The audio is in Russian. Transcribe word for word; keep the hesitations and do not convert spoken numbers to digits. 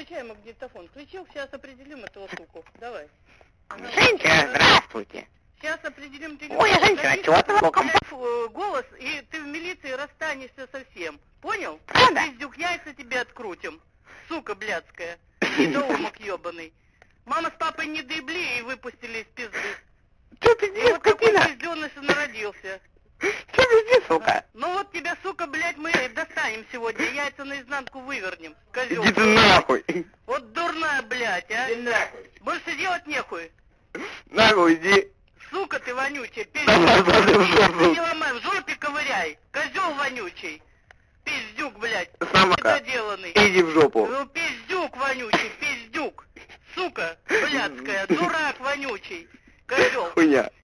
Включай магнитофон. Включил, сейчас определим этого суку. Давай. Женщина, здравствуйте. Сейчас определим телефон. Ой, женщина, чего ты луком? Голос, и ты в милиции расстанешься совсем. Понял? Правда? Пиздюк, яйца тебе открутим. Сука блядская. Недоумок ебаный. Мама с папой не доебли и выпустили из пизды. Че И пизди, вот такой скотина? пизденыш и народился. Че пизди, сука? Ну вот тебя, сука, блядь, мы достанем сегодня. Яйца наизнанку вывернем. Козёл. Иди ты нахуй. Вот дурная, блядь, а. Иди нахуй. Больше делать нехуй. Нахуй иди. Сука ты вонючая, Давай, пиздюк. давай, в жопу. Не ломай, в жопе ковыряй. Козел вонючий. Пиздюк, блядь. Самка. Недоделанный. Иди в жопу. Ну, пиздюк вонючий, пиздюк. Сука блядская, дурак вонючий. Козел. Хуйня.